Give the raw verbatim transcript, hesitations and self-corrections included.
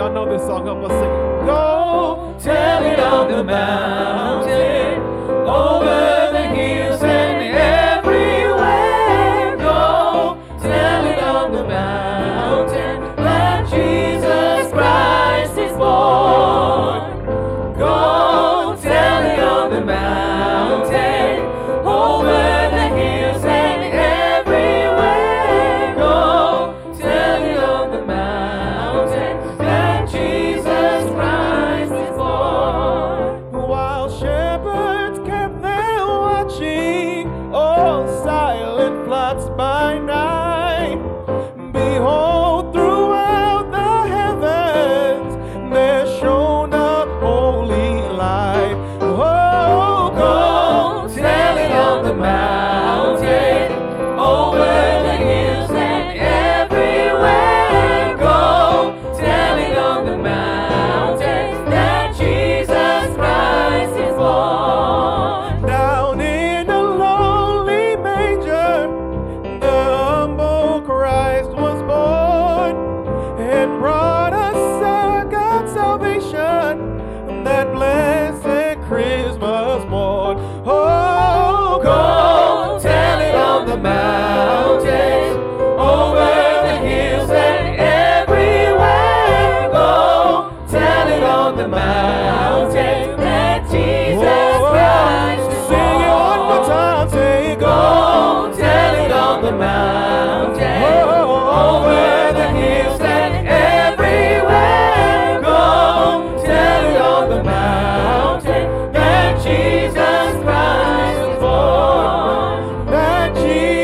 y'all know this song, help us sing it. Go Tell it on the mountain, over the hills and everywhere. Go tell it on the mountain that Jesus Christ is born. Go tell it on the mountain, over the hills and everywhere. Go tell it on the mountain that Jesus Christ is born. while shepherds kept there watching, all silent floods by night. Behold, throughout the heavens there shone a holy light. Oh, Go tell it on the mountain, over the hills and everywhere. Go tell it on the mountain that Jesus Christ is born. down in a lonely manger, the humble Christ was born, and brought us our God's salvation, that blessed Christmas morn. Oh, Go tell it on the mountain, over the hills and everywhere. Go tell it on the mountain that Jesus Christ is sing it one more born. time, say go. Go tell it on the mountain, over the hills and everywhere. Go tell it on the mountain that Jesus Christ was born. That Jesus